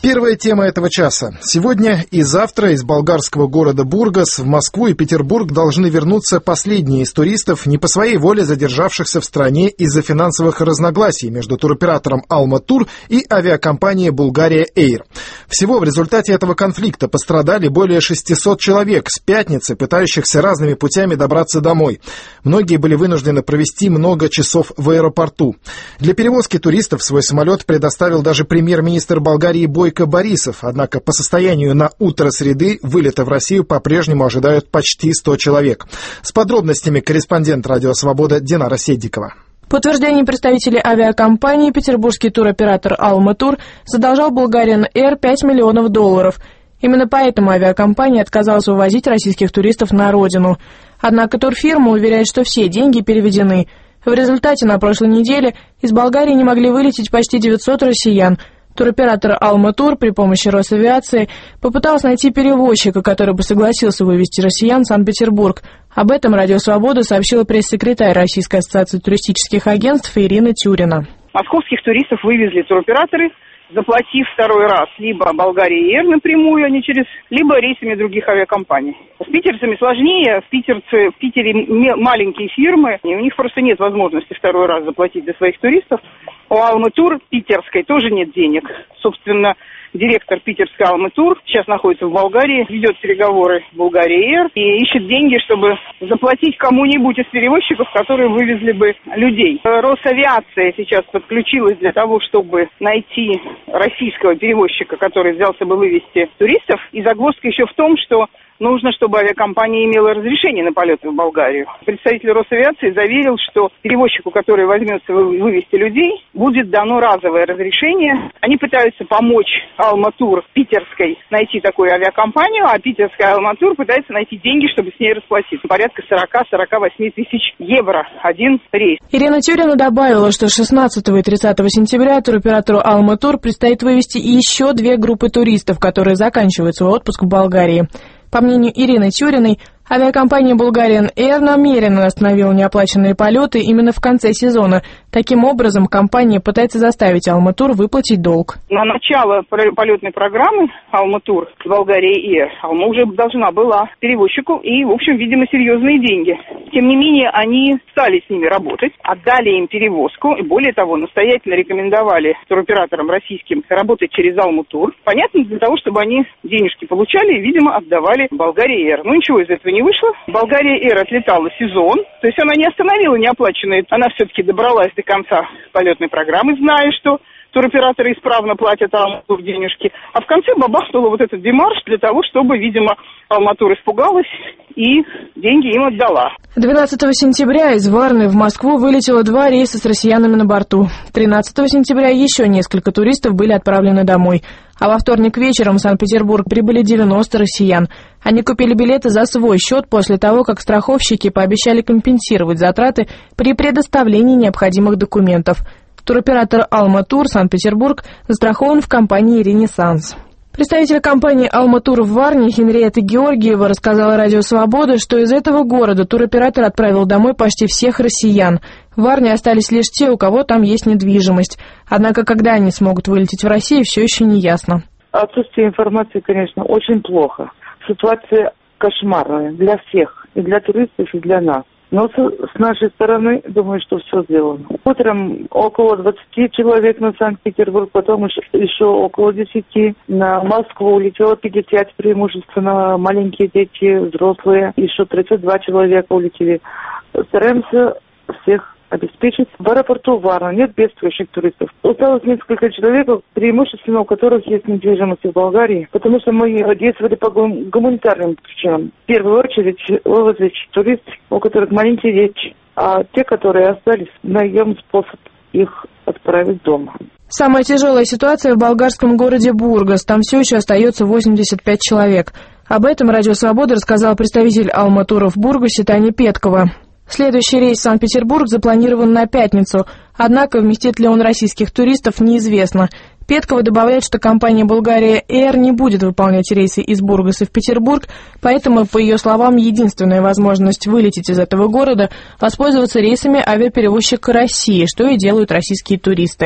Первая тема этого часа. Сегодня и завтра из болгарского города Бургас в Москву и Петербург должны вернуться последние из туристов, не по своей воле задержавшихся в стране из-за финансовых разногласий между туроператором Alma Tour и авиакомпанией Bulgaria Air. Всего в результате этого конфликта пострадали более 600 человек с пятницы, пытающихся разными путями добраться домой. Многие были вынуждены провести много часов в аэропорту. Для перевозки туристов свой самолет предоставил даже премьер-министр Болгарии Бойко Борисов, однако по состоянию на утро среды вылета в Россию по-прежнему ожидают почти 100 человек. С подробностями корреспондент «Радио Свобода» Динара Седдикова. По утверждению представителей авиакомпании, петербургский туроператор Alma Tour задолжал Bulgarian Air $5 миллионов. Именно поэтому авиакомпания отказалась вывозить российских туристов на родину. Однако турфирма уверяет, что все деньги переведены. В результате на прошлой неделе из Болгарии не могли вылететь почти 900 россиян. Туроператор Alma Tour при помощи Росавиации попытался найти перевозчика, который бы согласился вывезти россиян в Санкт-Петербург. Об этом «Радио Свобода» сообщила пресс-секретарь Российской ассоциации туристических агентств Ирина Тюрина. Московских туристов вывезли туроператоры, заплатив второй раз либо Bulgaria Air напрямую, а не через, либо рейсами других авиакомпаний. С питерцами сложнее, в Питере маленькие фирмы, и у них просто нет возможности второй раз заплатить за своих туристов. У Alma Tour питерской тоже нет денег. Собственно, директор питерской Alma Tour сейчас находится в Болгарии, ведет переговоры с Bulgaria Air и ищет деньги, чтобы заплатить кому-нибудь из перевозчиков, которые вывезли бы людей. Росавиация сейчас подключилась для того, чтобы найти российского перевозчика, который взялся бы вывезти туристов. И загвоздка еще в том, что нужно, чтобы авиакомпания имела разрешение на полеты в Болгарию. Представитель Росавиации заверил, что перевозчику, который возьмется вывезти людей, будет дано разовое разрешение. Они пытаются помочь Alma Tour питерской найти такую авиакомпанию, а питерская Alma Tour пытается найти деньги, чтобы с ней расплатиться. Порядка 40-48 тысяч евро один рейс. Ирина Тюрина добавила, что 16 и 30 сентября туроператору Alma Tour предстоит вывести еще 2 группы туристов, которые заканчивают свой отпуск в Болгарии. По мнению Ирины Тюриной, авиакомпания Bulgarian Air намеренно остановила неоплаченные полеты именно в конце сезона. Таким образом, компания пытается заставить Alma Tour выплатить долг. На начало полетной программы Alma Tour с Bulgaria Air Alma уже должна была перевозчику и, в общем, видимо, серьезные деньги. Тем не менее, они стали с ними работать, отдали им перевозку и, более того, настоятельно рекомендовали туроператорам российским работать через Alma Tour. Понятно, для того, чтобы они денежки получали и, видимо, отдавали Bulgaria Air. Но ничего из этого не вышло. Bulgaria Air отлетала сезон, то есть она не остановила неоплаченные, она все-таки добралась до конца полетной программы, зная, что туроператоры исправно платят Alma Tour денежки, а в конце бабахнула вот этот демарш для того, чтобы, видимо, Alma Tour испугалась и деньги им отдала. 12 сентября из Варны в Москву вылетело 2 рейса с россиянами на борту. 13 сентября еще несколько туристов были отправлены домой. А во вторник вечером в Санкт-Петербург прибыли 90 россиян. Они купили билеты за свой счет после того, как страховщики пообещали компенсировать затраты при предоставлении необходимых документов. Туроператор Alma Tour Санкт-Петербург застрахован в компании «Ренессанс». Представитель компании Alma Tour в Варне Хенриетта Георгиева рассказала «Радио Свобода», что из этого города туроператор отправил домой почти всех россиян. В Варне остались лишь те, у кого там есть недвижимость. Однако, когда они смогут вылететь в Россию, все еще не ясно. Отсутствие информации, конечно, очень плохо. Ситуация кошмарная для всех, и для туристов, и для нас. Но с нашей стороны, думаю, что все сделано. Утром около 20 человек на Санкт-Петербург, потом еще около 10 на Москву улетело 50, преимущественно маленькие дети, взрослые. Еще 32 человека улетели. Стараемся всех обеспечить. В аэропорту Варна нет бедствующих туристов. Осталось несколько человек, преимущественно у которых есть недвижимость в Болгарии, потому что мы действовали по гуманитарным причинам. В первую очередь вывозить туристов, у которых маленькие дети, а те, которые остались, найдем способ их отправить дома. Самая тяжелая ситуация в болгарском городе Бургас. Там все еще остается 85 человек. Об этом «Радио Свобода» рассказал представитель Alma Tour в Бургасе Таня Петкова. Следующий рейс в Санкт-Петербург запланирован на пятницу, однако вместит ли он российских туристов, неизвестно. Петкова добавляет, что компания Bulgaria Air не будет выполнять рейсы из Бургаса в Петербург, поэтому, по ее словам, единственная возможность вылететь из этого города – воспользоваться рейсами авиаперевозчика России, что и делают российские туристы.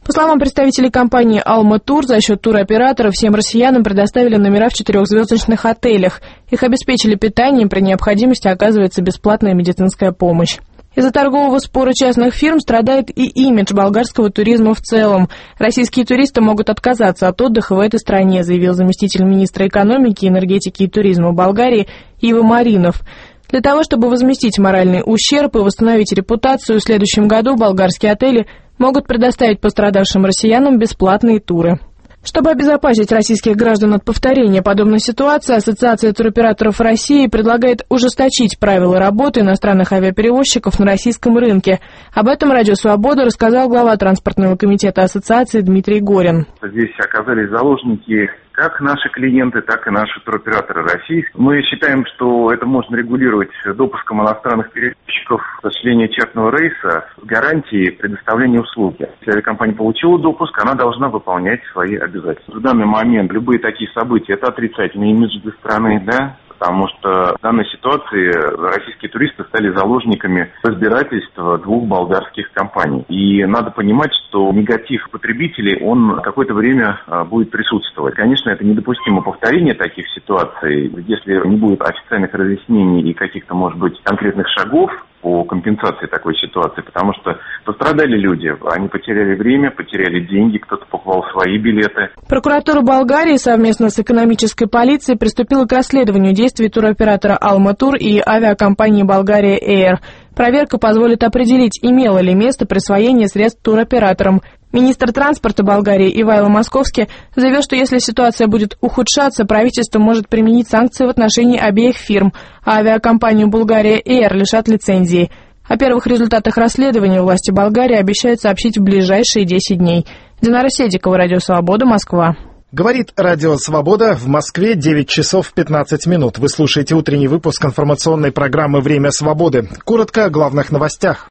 По словам представителей компании «Алма Тур», за счет туроператоров всем россиянам предоставили номера в 4-звездочных отелях. Их обеспечили питанием, при необходимости оказывается бесплатная медицинская помощь. Из-за торгового спора частных фирм страдает и имидж болгарского туризма в целом. Российские туристы могут отказаться от отдыха в этой стране, заявил заместитель министра экономики, энергетики и туризма Болгарии Иво Маринов. Для того, чтобы возместить моральный ущерб и восстановить репутацию, в следующем году болгарские отели могут предоставить пострадавшим россиянам бесплатные туры. Чтобы обезопасить российских граждан от повторения подобной ситуации, Ассоциация туроператоров России предлагает ужесточить правила работы иностранных авиаперевозчиков на российском рынке. Об этом Радио Свобода рассказал глава транспортного комитета ассоциации Дмитрий Горин. Здесь оказались заложники как наши клиенты, так и наши туроператоры России. Мы считаем, что это можно регулировать допуском иностранных перевозчиков осуществления чартного рейса с гарантией предоставления услуги. Если авиакомпания получила допуск, она должна выполнять свои обязательства. В данный момент любые такие события – это отрицательный имидж для страны, да? Потому что в данной ситуации российские туристы стали заложниками разбирательства двух болгарских компаний. И надо понимать, что негатив потребителей, он какое-то время будет присутствовать. Конечно, это недопустимо повторение таких ситуаций, если не будет официальных разъяснений и каких-то, может быть, конкретных шагов по компенсации такой ситуации, потому что пострадали люди, они потеряли время, потеряли деньги, кто-то покупал свои билеты. Прокуратура Болгарии совместно с экономической полицией приступила к расследованию действий туроператора «Алма Тур» и авиакомпании «Болгария Эйр». Проверка позволит определить, имело ли место присвоение средств туроператорам. Министр транспорта Болгарии Ивайло Московский заявил, что если ситуация будет ухудшаться, правительство может применить санкции в отношении обеих фирм, а авиакомпанию «Болгария Эйр» лишат лицензии. О первых результатах расследования власти Болгарии обещают сообщить в ближайшие 10 дней. Динара Седикова, Радио Свобода, Москва. Говорит Радио Свобода, в Москве 9 часов 15 минут. Вы слушаете утренний выпуск информационной программы «Время свободы». Коротко о главных новостях.